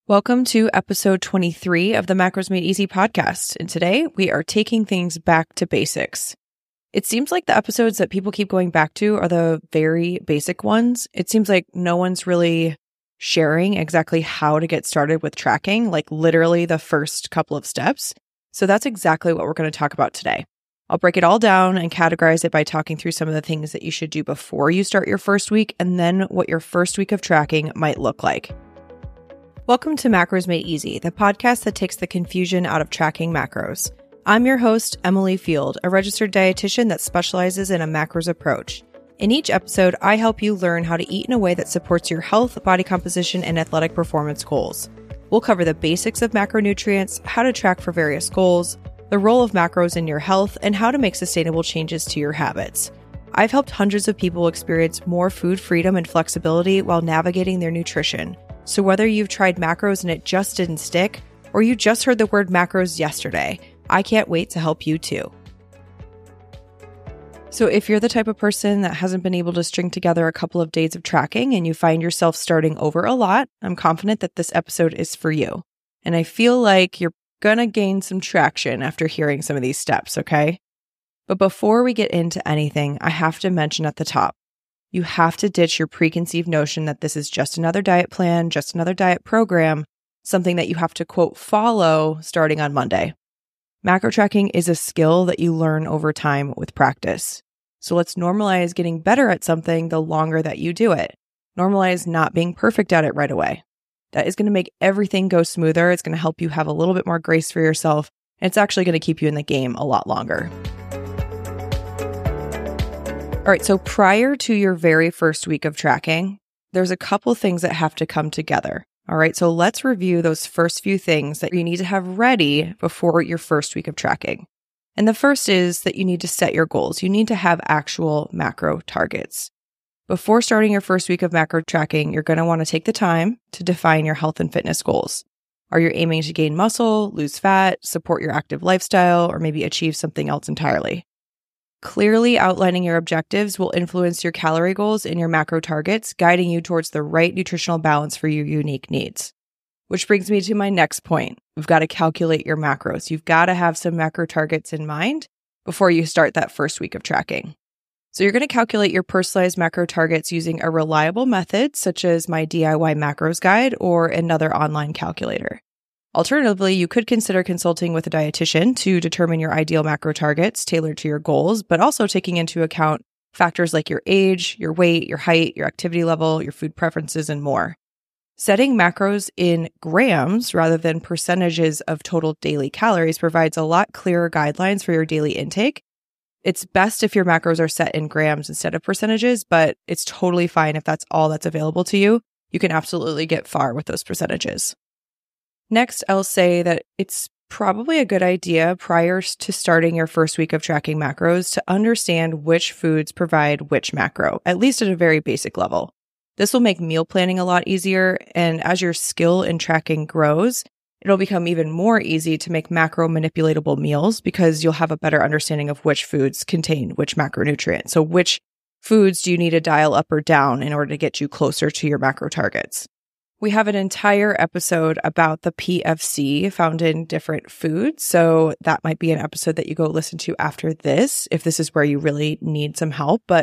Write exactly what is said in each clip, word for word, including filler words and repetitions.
Welcome to episode twenty-three of the Macros Made Easy podcast, and today we are taking things back to basics. It seems like the episodes that people keep going back to are the very basic ones. It seems like no one's really sharing exactly how to get started with tracking, like literally the first couple of steps. So that's exactly what we're going to talk about today. I'll break it all down and categorize it by talking through some of the things that you should do before you start your first week, and then what your first week of tracking might look like. Welcome to Macros Made Easy, the podcast that takes the confusion out of tracking macros. I'm your host, Emily Field, a registered dietitian that specializes in a macros approach. In each episode, I help you learn how to eat in a way that supports your health, body composition, and athletic performance goals. We'll cover the basics of macronutrients, how to track for various goals, the role of macros in your health, and how to make sustainable changes to your habits. I've helped hundreds of people experience more food freedom and flexibility while navigating their nutrition. So whether you've tried macros and it just didn't stick, or you just heard the word macros yesterday, I can't wait to help you too. So if you're the type of person that hasn't been able to string together a couple of days of tracking and you find yourself starting over a lot, I'm confident that this episode is for you. And I feel like you're gonna gain some traction after hearing some of these steps, okay? But before we get into anything, I have to mention at the top, you have to ditch your preconceived notion that this is just another diet plan, just another diet program, something that you have to, quote, follow starting on Monday. Macro tracking is a skill that you learn over time with practice. So let's normalize getting better at something the longer that you do it. Normalize not being perfect at it right away. That is going to make everything go smoother. It's going to help you have a little bit more grace for yourself. And it's actually going to keep you in the game a lot longer. All right, so prior to your very first week of tracking, there's a couple things that have to come together. All right, so let's review those first few things that you need to have ready before your first week of tracking. And the first is that you need to set your goals. You need to have actual macro targets. Before starting your first week of macro tracking, you're going to want to take the time to define your health and fitness goals. Are you aiming to gain muscle, lose fat, support your active lifestyle, or maybe achieve something else entirely? Clearly outlining your objectives will influence your calorie goals and your macro targets, guiding you towards the right nutritional balance for your unique needs. Which brings me to my next point. We've got to calculate your macros. You've got to have some macro targets in mind before you start that first week of tracking. So you're going to calculate your personalized macro targets using a reliable method, such as my D I Y macros guide or another online calculator. Alternatively, you could consider consulting with a dietitian to determine your ideal macro targets tailored to your goals, but also taking into account factors like your age, your weight, your height, your activity level, your food preferences, and more. Setting macros in grams rather than percentages of total daily calories provides a lot clearer guidelines for your daily intake. It's best if your macros are set in grams instead of percentages, but it's totally fine if that's all that's available to you. You can absolutely get far with those percentages. Next, I'll say that it's probably a good idea prior to starting your first week of tracking macros to understand which foods provide which macro, at least at a very basic level. This will make meal planning a lot easier, and as your skill in tracking grows, it'll become even more easy to make macro manipulatable meals because you'll have a better understanding of which foods contain which macronutrient. So which foods do you need to dial up or down in order to get you closer to your macro targets? We have an entire episode about the P F C found in different foods, so that might be an episode that you go listen to after this, if this is where you really need some help. But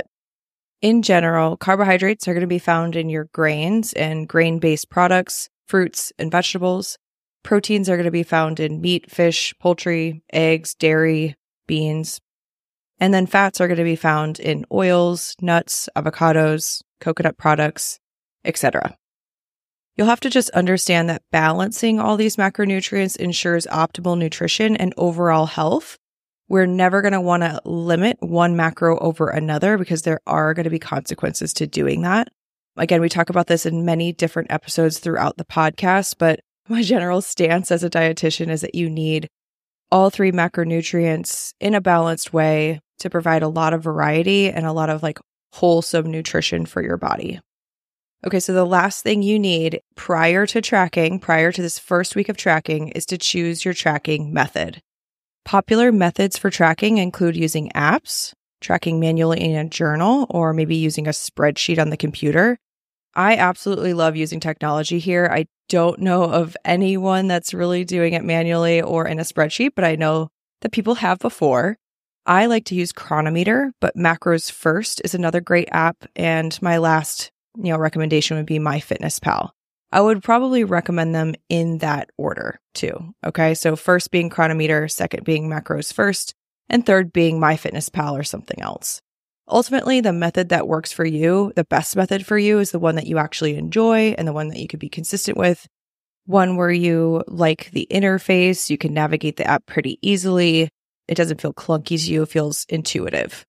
in general, carbohydrates are going to be found in your grains and grain-based products, fruits, and vegetables. Proteins are going to be found in meat, fish, poultry, eggs, dairy, beans. And then fats are going to be found in oils, nuts, avocados, coconut products, et cetera. You'll have to just understand that balancing all these macronutrients ensures optimal nutrition and overall health. We're never going to want to limit one macro over another because there are going to be consequences to doing that. Again, we talk about this in many different episodes throughout the podcast, but my general stance as a dietitian is that you need all three macronutrients in a balanced way to provide a lot of variety and a lot of like wholesome nutrition for your body. Okay, so the last thing you need prior to tracking, prior to this first week of tracking, is to choose your tracking method. Popular methods for tracking include using apps, tracking manually in a journal, or maybe using a spreadsheet on the computer. I absolutely love using technology here. I don't know of anyone that's really doing it manually or in a spreadsheet, but I know that people have before. I like to use Cronometer, but Macros First is another great app. And my last, you know, recommendation would be MyFitnessPal. I would probably recommend them in that order too. Okay. So first being Cronometer, second being Macros First, and third being MyFitnessPal or something else. Ultimately, the method that works for you, the best method for you, is the one that you actually enjoy and the one that you could be consistent with. One where you like the interface, you can navigate the app pretty easily. It doesn't feel clunky to you, it feels intuitive.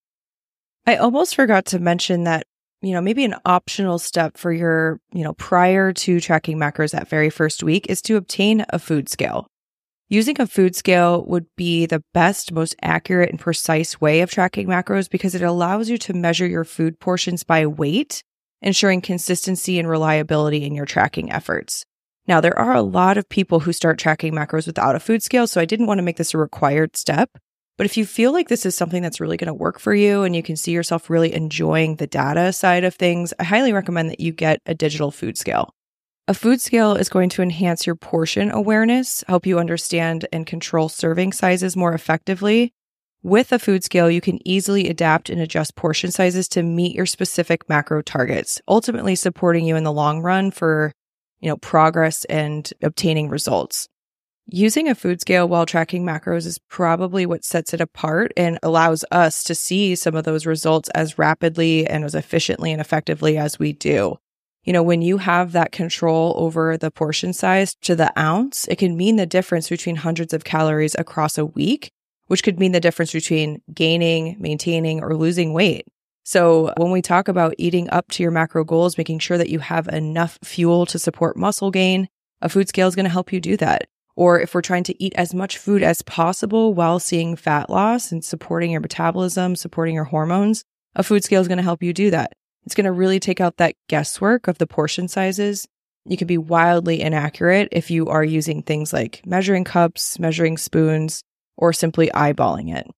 I almost forgot to mention that, you know, maybe an optional step for your, you know, prior to tracking macros that very first week is to obtain a food scale. Using a food scale would be the best, most accurate and precise way of tracking macros because it allows you to measure your food portions by weight, ensuring consistency and reliability in your tracking efforts. Now, there are a lot of people who start tracking macros without a food scale, so I didn't want to make this a required step. But if you feel like this is something that's really going to work for you and you can see yourself really enjoying the data side of things, I highly recommend that you get a digital food scale. A food scale is going to enhance your portion awareness, help you understand and control serving sizes more effectively. With a food scale, you can easily adapt and adjust portion sizes to meet your specific macro targets, ultimately supporting you in the long run for, you know, progress and obtaining results. Using a food scale while tracking macros is probably what sets it apart and allows us to see some of those results as rapidly and as efficiently and effectively as we do. You know, when you have that control over the portion size to the ounce, it can mean the difference between hundreds of calories across a week, which could mean the difference between gaining, maintaining, or losing weight. So when we talk about eating up to your macro goals, making sure that you have enough fuel to support muscle gain, a food scale is going to help you do that. Or if we're trying to eat as much food as possible while seeing fat loss and supporting your metabolism, supporting your hormones, a food scale is going to help you do that. It's going to really take out that guesswork of the portion sizes. You can be wildly inaccurate if you are using things like measuring cups, measuring spoons, or simply eyeballing it.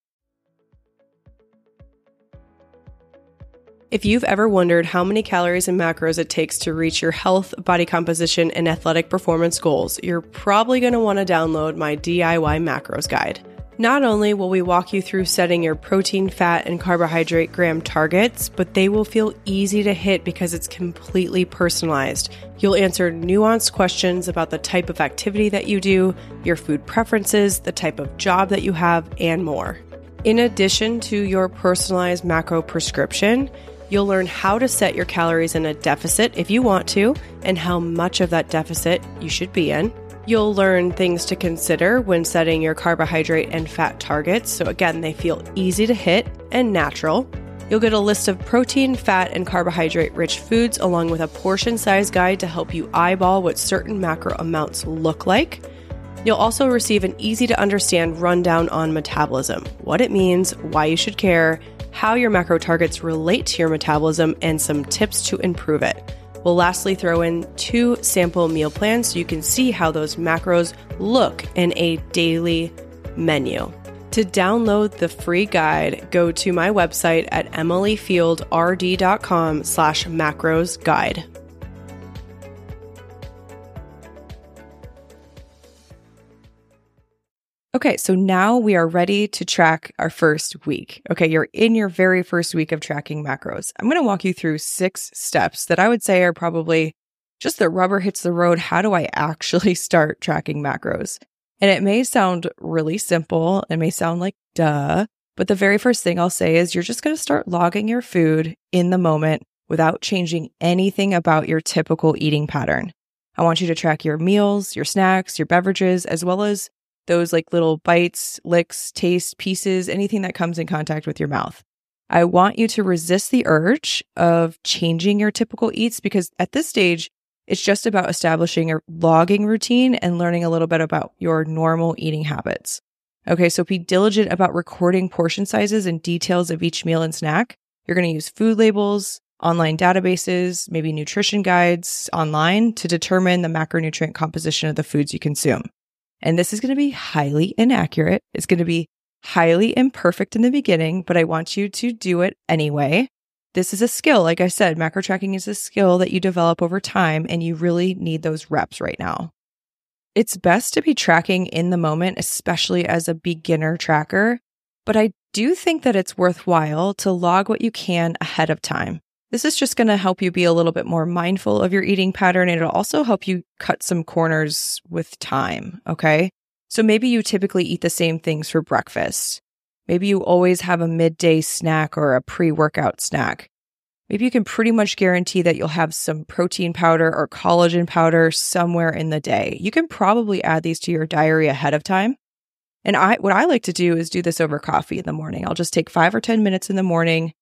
If you've ever wondered how many calories and macros it takes to reach your health, body composition, and athletic performance goals, you're probably going to want to download my D I Y macros guide. Not only will we walk you through setting your protein, fat, and carbohydrate gram targets, but they will feel easy to hit because it's completely personalized. You'll answer nuanced questions about the type of activity that you do, your food preferences, the type of job that you have, and more. In addition to your personalized macro prescription, you'll learn how to set your calories in a deficit if you want to, and how much of that deficit you should be in. You'll learn things to consider when setting your carbohydrate and fat targets, so again, they feel easy to hit and natural. You'll get a list of protein, fat, and carbohydrate-rich foods along with a portion size guide to help you eyeball what certain macro amounts look like. You'll also receive an easy-to-understand rundown on metabolism, what it means, why you should care, how your macro targets relate to your metabolism, and some tips to improve it. We'll lastly throw in two sample meal plans so you can see how those macros look in a daily menu. To download the free guide, go to my website at emilyfieldrd.com slash macros guide. Okay, so now we are ready to track our first week. Okay, you're in your very first week of tracking macros. I'm going to walk you through six steps that I would say are probably just the rubber hits the road. How do I actually start tracking macros? And it may sound really simple. It may sound like duh, but the very first thing I'll say is you're just going to start logging your food in the moment without changing anything about your typical eating pattern. I want you to track your meals, your snacks, your beverages, as well as those like little bites, licks, taste, pieces, anything that comes in contact with your mouth. I want you to resist the urge of changing your typical eats because at this stage, it's just about establishing a logging routine and learning a little bit about your normal eating habits. Okay, so be diligent about recording portion sizes and details of each meal and snack. You're going to use food labels, online databases, maybe nutrition guides online to determine the macronutrient composition of the foods you consume. And this is going to be highly inaccurate. It's going to be highly imperfect in the beginning, but I want you to do it anyway. this is a skill. Like I said, macro tracking is a skill that you develop over time, and you really need those reps right now. It's best to be tracking in the moment, especially as a beginner tracker, but I do think that it's worthwhile to log what you can ahead of time. This is just going to help you be a little bit more mindful of your eating pattern, and it'll also help you cut some corners with time, okay? So maybe you typically eat the same things for breakfast. Maybe you always have a midday snack or a pre-workout snack. Maybe you can pretty much guarantee that you'll have some protein powder or collagen powder somewhere in the day. You can probably add these to your diary ahead of time. And I, what I like to do is do this over coffee in the morning. I'll just take five or ten minutes in the morning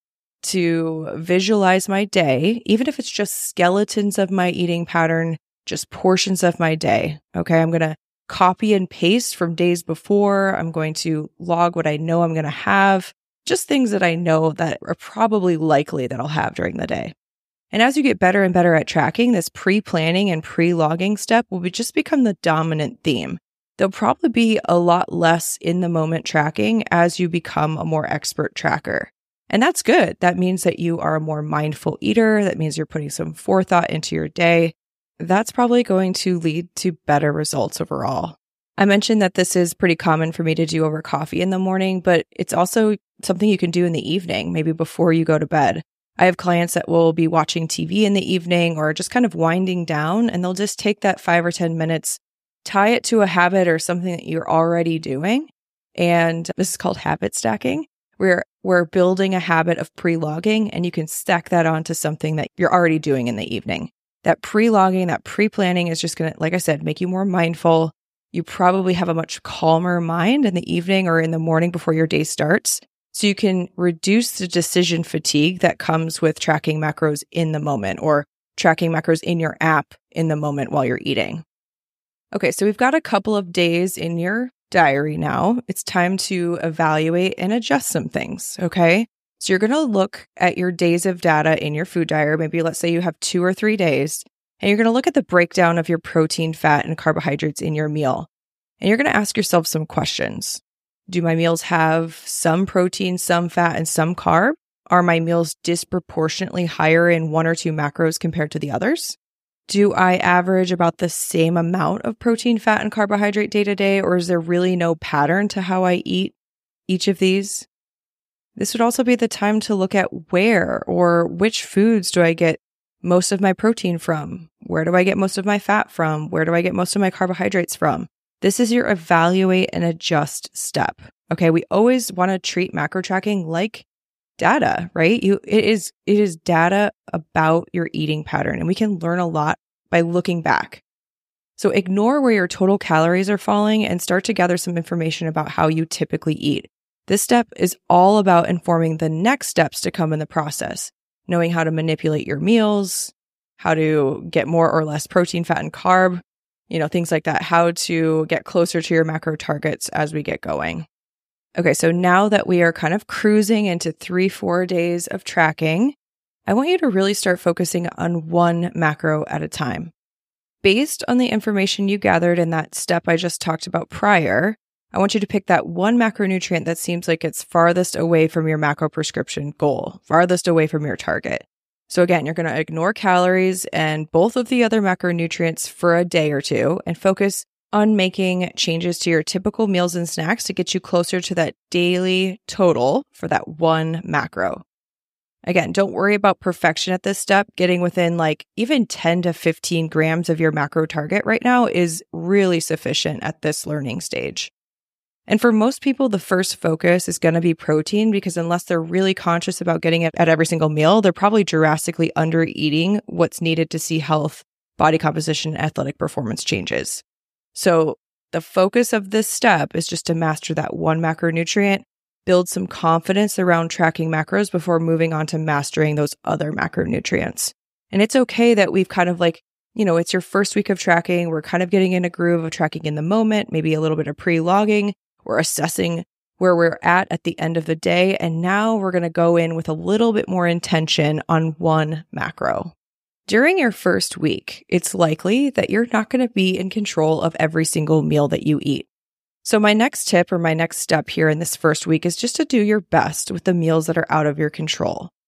to visualize my day, even if it's just skeletons of my eating pattern, just portions of my day. Okay, I'm going to copy and paste from days before. I'm going to log what I know I'm going to have, just things that I know that are probably likely that I'll have during the day. And as you get better and better at tracking, this pre-planning and pre-logging step will be just become the dominant theme. There'll probably be a lot less in the moment tracking as you become a more expert tracker. And that's good. That means that you are a more mindful eater. That means you're putting some forethought into your day. That's probably going to lead to better results overall. I mentioned that this is pretty common for me to do over coffee in the morning, but it's also something you can do in the evening, maybe before you go to bed. I have clients that will be watching T V in the evening or just kind of winding down, and they'll just take that five or ten minutes, tie it to a habit or something that you're already doing. And this is called habit stacking. We're, we're building a habit of pre-logging, and you can stack that onto something that you're already doing in the evening. That pre-logging, that pre-planning is just going to, like I said, make you more mindful. You probably have a much calmer mind in the evening or in the morning before your day starts. So you can reduce the decision fatigue that comes with tracking macros in the moment or tracking macros in your app in the moment while you're eating. Okay, so we've got a couple of days in your diary now. It's time to evaluate and adjust some things, okay? So you're going to look at your days of data in your food diary. Maybe let's say you have two or three days, and you're going to look at the breakdown of your protein, fat, and carbohydrates in your meal. And you're going to ask yourself some questions. Do my meals have some protein, some fat, and some carb? Are my meals disproportionately higher in one or two macros compared to the others? Do I average about the same amount of protein, fat, and carbohydrate day to day, or is there really no pattern to how I eat each of these? This would also be the time to look at where or which foods do I get most of my protein from? Where do I get most of my fat from? Where do I get most of my carbohydrates from? This is your evaluate and adjust step. Okay, we always want to treat macro tracking like data, right? You, it is, it is data about your eating pattern, and we can learn a lot by looking back. So ignore where your total calories are falling and start to gather some information about how you typically eat. This step is all about informing the next steps to come in the process, knowing how to manipulate your meals, how to get more or less protein, fat, and carb, you know, things like that, how to get closer to your macro targets as we get going. Okay, so now that we are kind of cruising into three, four days of tracking, I want you to really start focusing on one macro at a time. Based on the information you gathered in that step I just talked about prior, I want you to pick that one macronutrient that seems like it's farthest away from your macro prescription goal, farthest away from your target. So again, you're going to ignore calories and both of the other macronutrients for a day or two and focus on making changes to your typical meals and snacks to get you closer to that daily total for that one macro. Again, don't worry about perfection at this step. Getting within like even ten to fifteen grams of your macro target right now is really sufficient at this learning stage. And for most people, the first focus is going to be protein because unless they're really conscious about getting it at every single meal, they're probably drastically under eating what's needed to see health, body composition, and athletic performance changes. So the focus of this step is just to master that one macronutrient, build some confidence around tracking macros before moving on to mastering those other macronutrients. And it's okay that we've kind of like, you know, it's your first week of tracking. We're kind of getting in a groove of tracking in the moment, maybe a little bit of pre-logging. We're assessing where we're at at the end of the day. And now we're going to go in with a little bit more intention on one macro. During your first week, it's likely that you're not going to be in control of every single meal that you eat. So my next tip or my next step here in this first week is just to do your best with the meals that are out of your control.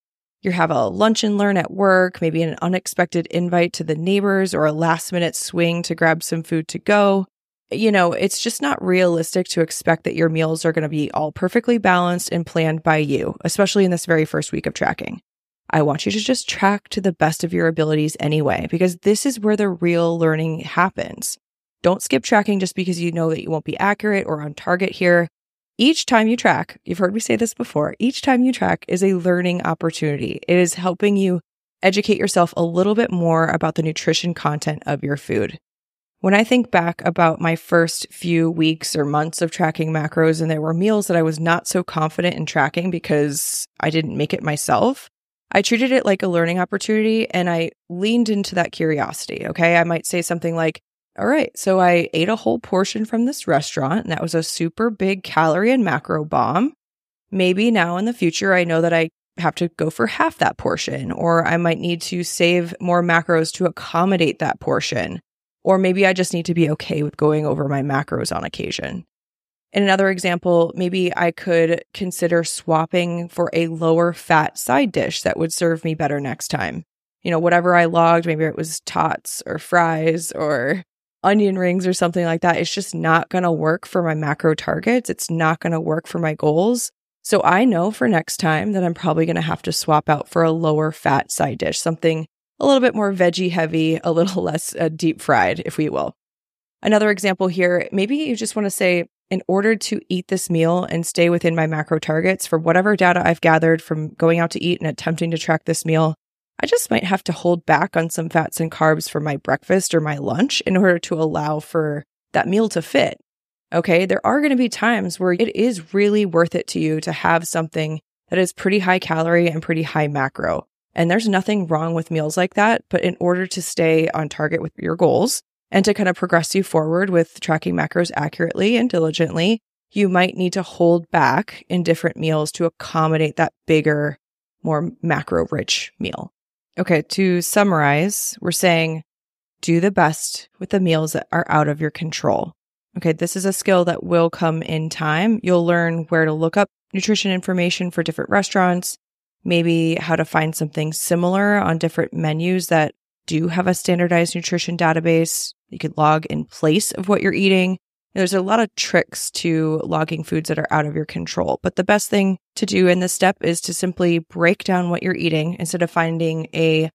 you have a lunch and learn at work, maybe an unexpected invite to the neighbors or a last minute swing to grab some food to go. You know, it's just not realistic to expect that your meals are going to be all perfectly balanced and planned by you, especially in this very first week of tracking. I want you to just track to the best of your abilities anyway, because this is where the real learning happens. Don't skip tracking just because you know that you won't be accurate or on target here. Each time you track, you've heard me say this before, each time you track is a learning opportunity. It is helping you educate yourself a little bit more about the nutrition content of your food. When I think back about my first few weeks or months of tracking macros, and there were meals that I was not so confident in tracking because I didn't make it myself, I treated it like a learning opportunity and I leaned into that curiosity, okay? I might say something like, all right, so I ate a whole portion from this restaurant, and that was a super big calorie and macro bomb. Maybe now in the future, I know that I have to go for half that portion, or I might need to save more macros to accommodate that portion. Or maybe I just need to be okay with going over my macros on occasion. In another example, maybe I could consider swapping for a lower fat side dish that would serve me better next time. You know, whatever I logged, maybe it was tots or fries or onion rings or something like that. It's just not going to work for my macro targets. It's not going to work for my goals. So I know for next time that I'm probably going to have to swap out for a lower fat side dish, something a little bit more veggie heavy, a little less uh, deep fried, if we will. Another example here, maybe you just want to say, in order to eat this meal and stay within my macro targets for whatever data I've gathered from going out to eat and attempting to track this meal, I just might have to hold back on some fats and carbs for my breakfast or my lunch in order to allow for that meal to fit. Okay, there are going to be times where it is really worth it to you to have something that is pretty high calorie and pretty high macro. And there's nothing wrong with meals like that. But in order to stay on target with your goals and to kind of progress you forward with tracking macros accurately and diligently, you might need to hold back in different meals to accommodate that bigger, more macro-rich meal. Okay, to summarize, we're saying do the best with the meals that are out of your control. Okay, this is a skill that will come in time. You'll learn where to look up nutrition information for different restaurants, maybe how to find something similar on different menus that do have a standardized nutrition database. You could log in place of what you're eating. There's a lot of tricks to logging foods that are out of your control, but the best thing to do in this step is to simply break down what you're eating instead of finding a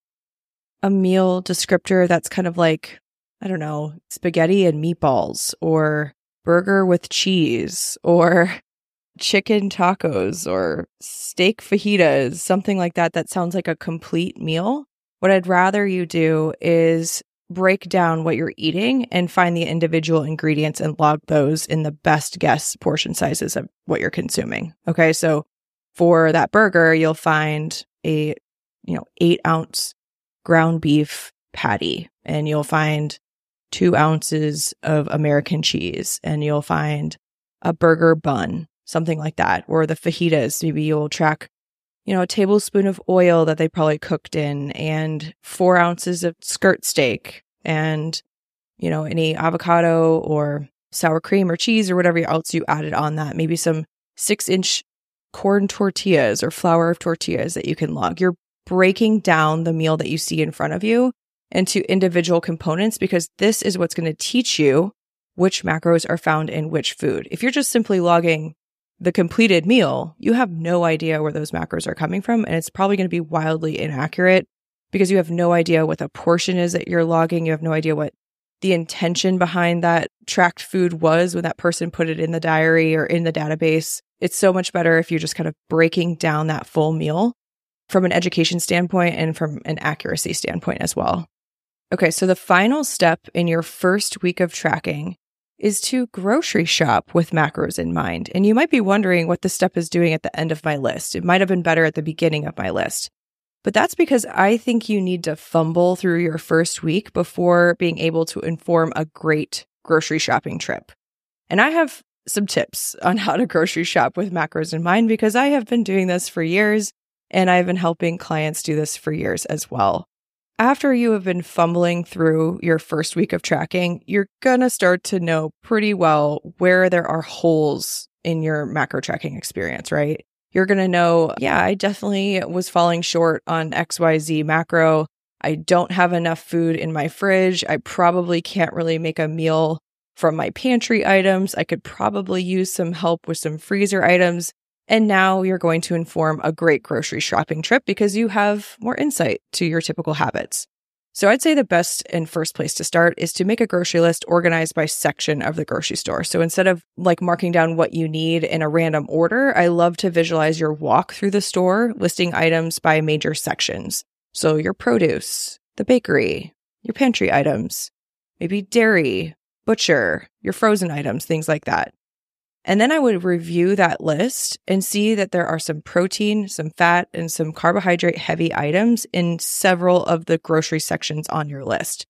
a meal descriptor that's kind of like, I don't know, spaghetti and meatballs or burger with cheese or chicken tacos or steak fajitas, something like that that sounds like a complete meal. What I'd rather you do is break down what you're eating and find the individual ingredients and log those in the best guess portion sizes of what you're consuming. Okay, so for that burger, you'll find a, you know, eight ounce ground beef patty, and you'll find two ounces of American cheese, and you'll find a burger bun, something like that. Or the fajitas, maybe you'll track, you know, a tablespoon of oil that they probably cooked in, and four ounces of skirt steak, and, you know, any avocado or sour cream or cheese or whatever else you added on that. Maybe some six inch corn tortillas or flour of tortillas that you can log. You're breaking down the meal that you see in front of you into individual components, because this is what's going to teach you which macros are found in which food. If you're just simply logging the completed meal, you have no idea where those macros are coming from, and it's probably going to be wildly inaccurate because you have no idea what the portion is that you're logging. You have no idea what the intention behind that tracked food was when that person put it in the diary or in the database. It's so much better if you're just kind of breaking down that full meal from an education standpoint and from an accuracy standpoint as well. Okay, so the final step in your first week of tracking is to grocery shop with macros in mind. And you might be wondering what this step is doing at the end of my list. It might have been better at the beginning of my list. But that's because I think you need to fumble through your first week before being able to inform a great grocery shopping trip. And I have some tips on how to grocery shop with macros in mind, because I have been doing this for years and I've been helping clients do this for years as well. After you have been fumbling through your first week of tracking, you're going to start to know pretty well where there are holes in your macro tracking experience, right? You're going to know, yeah, I definitely was falling short on X Y Z macro. I don't have enough food in my fridge. I probably can't really make a meal from my pantry items. I could probably use some help with some freezer items. And now you're going to inform a great grocery shopping trip because you have more insight to your typical habits. So I'd say the best and first place to start is to make a grocery list organized by section of the grocery store. So instead of like marking down what you need in a random order, I love to visualize your walk through the store, listing items by major sections. So your produce, the bakery, your pantry items, maybe dairy, butcher, your frozen items, things like that. And then I would review that list and see that there are some protein, some fat, and some carbohydrate heavy items in several of the grocery sections on your list.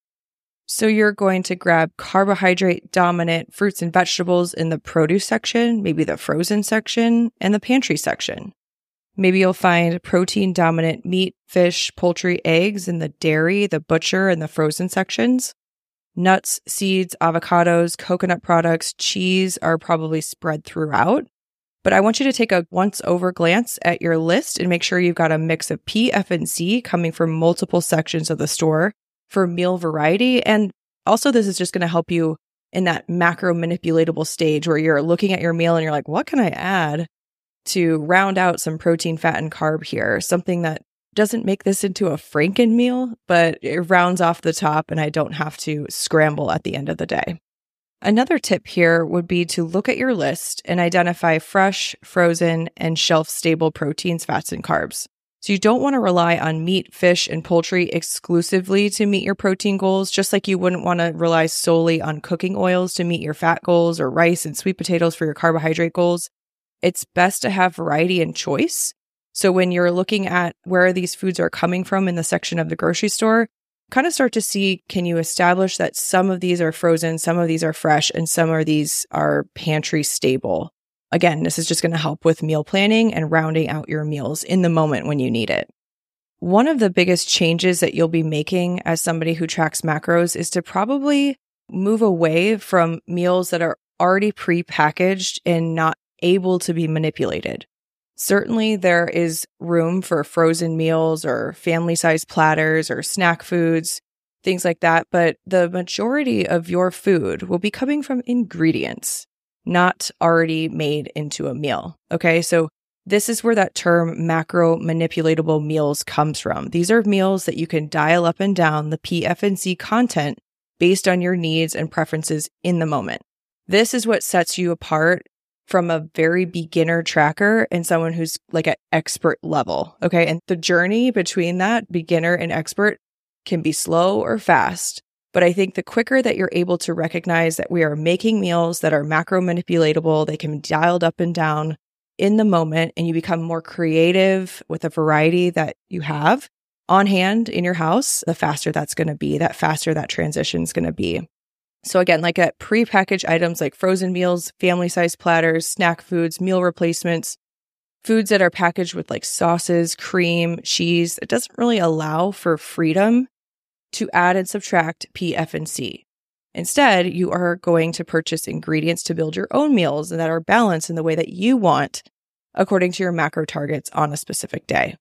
So you're going to grab carbohydrate dominant fruits and vegetables in the produce section, maybe the frozen section, and the pantry section. Maybe you'll find protein dominant meat, fish, poultry, eggs in the dairy, the butcher, and the frozen sections. Nuts, seeds, avocados, coconut products, cheese are probably spread throughout. But I want you to take a once-over glance at your list and make sure you've got a mix of P, F, and C coming from multiple sections of the store for meal variety. And also, this is just going to help you in that macro manipulatable stage where you're looking at your meal and you're like, what can I add to round out some protein, fat, and carb here? Something that doesn't make this into a Franken meal, but it rounds off the top and I don't have to scramble at the end of the day. Another tip here would be to look at your list and identify fresh, frozen, and shelf-stable proteins, fats, and carbs. So you don't want to rely on meat, fish, and poultry exclusively to meet your protein goals, just like you wouldn't want to rely solely on cooking oils to meet your fat goals or rice and sweet potatoes for your carbohydrate goals. It's best to have variety and choice. So when you're looking at where these foods are coming from in the section of the grocery store, kind of start to see, can you establish that some of these are frozen, some of these are fresh, and some of these are pantry stable? Again, this is just going to help with meal planning and rounding out your meals in the moment when you need it. One of the biggest changes that you'll be making as somebody who tracks macros is to probably move away from meals that are already pre-packaged and not able to be manipulated. Certainly, there is room for frozen meals or family-sized platters or snack foods, things like that, but the majority of your food will be coming from ingredients, not already made into a meal. Okay, so this is where that term macro manipulatable meals comes from. These are meals that you can dial up and down the P, F, and C content based on your needs and preferences in the moment. This is what sets you apart from a very beginner tracker and someone who's like at expert level. Okay. And the journey between that beginner and expert can be slow or fast. But I think the quicker that you're able to recognize that we are making meals that are macro manipulatable, they can be dialed up and down in the moment, and you become more creative with a variety that you have on hand in your house, the faster that's going to be, that faster that transition is going to be. So again, like at prepackaged items like frozen meals, family-sized platters, snack foods, meal replacements, foods that are packaged with like sauces, cream, cheese, it doesn't really allow for freedom to add and subtract P, F, and C. Instead, you are going to purchase ingredients to build your own meals and that are balanced in the way that you want, according to your macro targets on a specific day.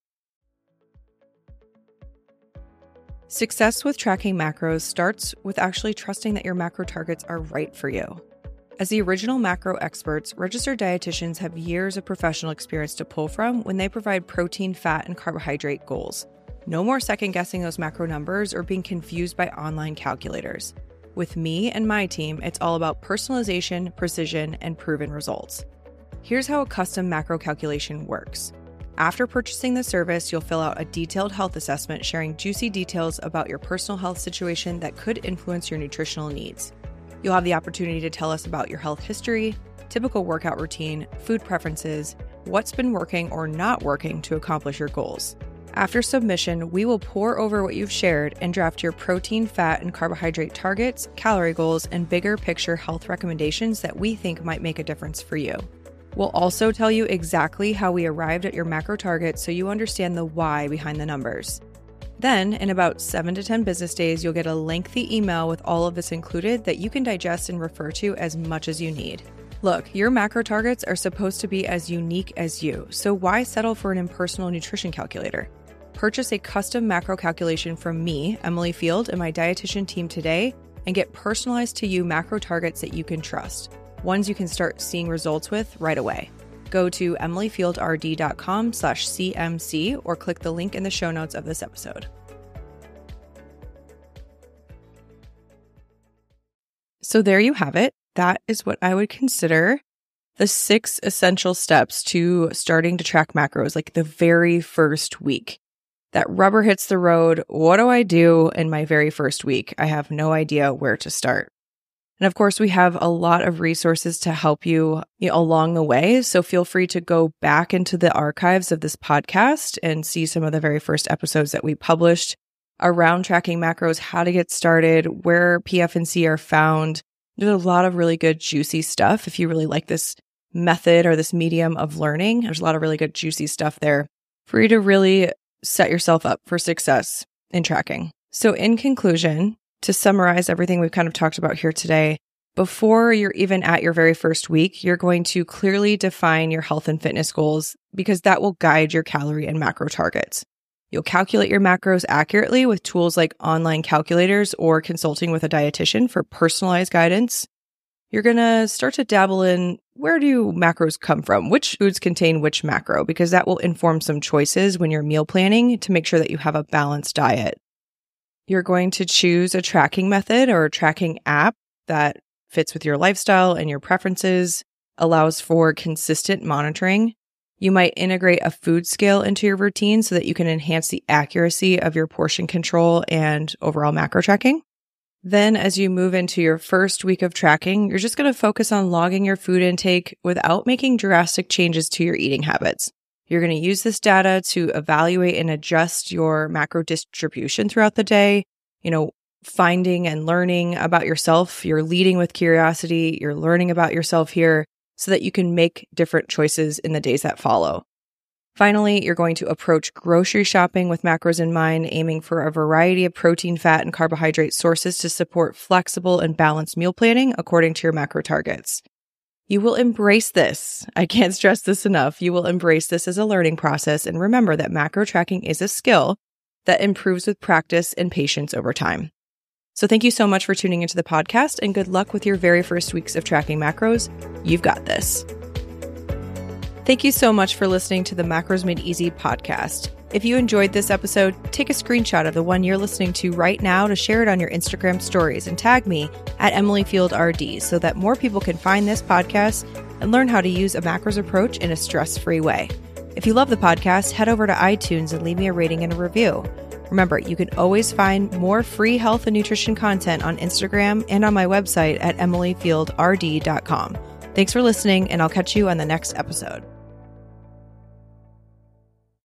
Success with tracking macros starts with actually trusting that your macro targets are right for you. As the original macro experts, registered dietitians have years of professional experience to pull from when they provide protein, fat, and carbohydrate goals. No more second guessing those macro numbers or being confused by online calculators. With me and my team, it's all about personalization, precision, and proven results. Here's how a custom macro calculation works. After purchasing the service, you'll fill out a detailed health assessment sharing juicy details about your personal health situation that could influence your nutritional needs. You'll have the opportunity to tell us about your health history, typical workout routine, food preferences, what's been working or not working to accomplish your goals. After submission, we will pour over what you've shared and draft your protein, fat, and carbohydrate targets, calorie goals, and bigger picture health recommendations that we think might make a difference for you. We'll also tell you exactly how we arrived at your macro target so you understand the why behind the numbers. Then, in about seven to ten business days, you'll get a lengthy email with all of this included that you can digest and refer to as much as you need. Look, your macro targets are supposed to be as unique as you, so why settle for an impersonal nutrition calculator? Purchase a custom macro calculation from me, Emily Field, and my dietitian team today, and get personalized to you macro targets that you can trust, ones you can start seeing results with right away. Go to emilyfieldrd.com slash CMC or click the link in the show notes of this episode. So there you have it. That is what I would consider the six essential steps to starting to track macros, like the very first week. That rubber hits the road. What do I do in my very first week? I have no idea where to start. And of course, we have a lot of resources to help you, you know, along the way. So feel free to go back into the archives of this podcast and see some of the very first episodes that we published around tracking macros, how to get started, where P F and C are found. There's a lot of really good, juicy stuff. If you really like this method or this medium of learning, there's a lot of really good, juicy stuff there for you to really set yourself up for success in tracking. So in conclusion, to summarize everything we've kind of talked about here today, before you're even at your very first week, you're going to clearly define your health and fitness goals because that will guide your calorie and macro targets. You'll calculate your macros accurately with tools like online calculators or consulting with a dietitian for personalized guidance. You're going to start to dabble in where do macros come from? Which foods contain which macro? Because that will inform some choices when you're meal planning to make sure that you have a balanced diet. You're going to choose a tracking method or a tracking app that fits with your lifestyle and your preferences, allows for consistent monitoring. You might integrate a food scale into your routine so that you can enhance the accuracy of your portion control and overall macro tracking. Then as you move into your first week of tracking, you're just going to focus on logging your food intake without making drastic changes to your eating habits. You're going to use this data to evaluate and adjust your macro distribution throughout the day, you know, finding and learning about yourself. You're leading with curiosity. You're learning about yourself here so that you can make different choices in the days that follow. Finally, you're going to approach grocery shopping with macros in mind, aiming for a variety of protein, fat, and carbohydrate sources to support flexible and balanced meal planning according to your macro targets. You will embrace this. I can't stress this enough. You will embrace this as a learning process and remember that macro tracking is a skill that improves with practice and patience over time. So thank you so much for tuning into the podcast and good luck with your very first weeks of tracking macros. You've got this. Thank you so much for listening to the Macros Made Easy podcast. If you enjoyed this episode, take a screenshot of the one you're listening to right now to share it on your Instagram stories and tag me at Emily Field R D so that more people can find this podcast and learn how to use a macros approach in a stress-free way. If you love the podcast, head over to iTunes and leave me a rating and a review. Remember, you can always find more free health and nutrition content on Instagram and on my website at emily field r d dot com. Thanks for listening, and I'll catch you on the next episode.